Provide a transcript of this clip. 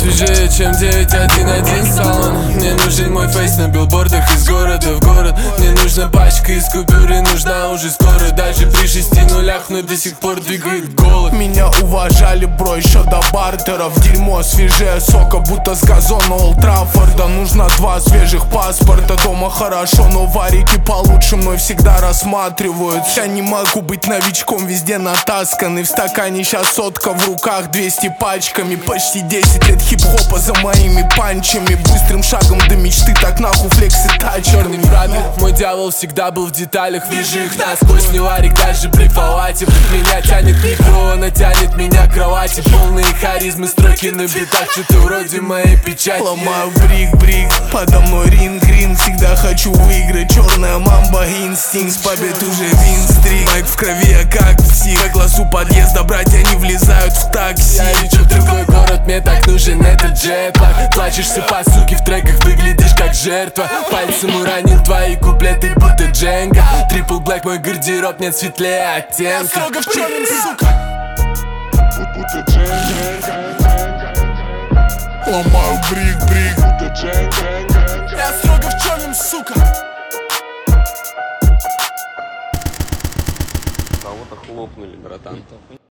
свежее, чем 911 салон. Мне нужен мой фейс на билбордах из города в город. Мне нужна пачка из купюр и нужна уже скоро. Даже при 6 нулях, но до сих пор двигает голод. Меня уважали, бро, еще до бартеров. Дерьмо свежее сока, будто с газона Олд Траффорда. Нужно 2 свежих паспорта. Дома хорошо, но варики получше мной всегда рассматривают. Я не могу быть новичком, везде натасканный. В стакане сейчас сотка, в руках 200 пачками. Почти 10 лет хип-хопа за моими панчами. Быстрым шагом до мечты, так нахуй флекс и тач. Черный брат, мой дьявол всегда был в деталях. Вижу их насквозь, не варик, даже блефовать. Меня тянет микро, она тянет меня к кровати. Полные харизмы, строки на битах, что-то вроде моей печати. Ломаю брик, подо мной ринг, всегда хочу выиграть. Черная мамба, инстинкт, побед уже винстрик. Майк в крови, я как псих. По глазу подъезда братья не влезают в такси. Я лечу в другой город, мне так нужен этот джетлаг. Плачешься по суке, в треках выглядишь как жертва. Пальцем уронил твои куплеты, будто Дженга. Трипл блэк, мой гардероб нет светлее оттенка. Я строго в черном, сука, будто Дженга. Ломаю брик, будто Дженга. Я строго в черном, сука. Кого-то хлопнули, братан.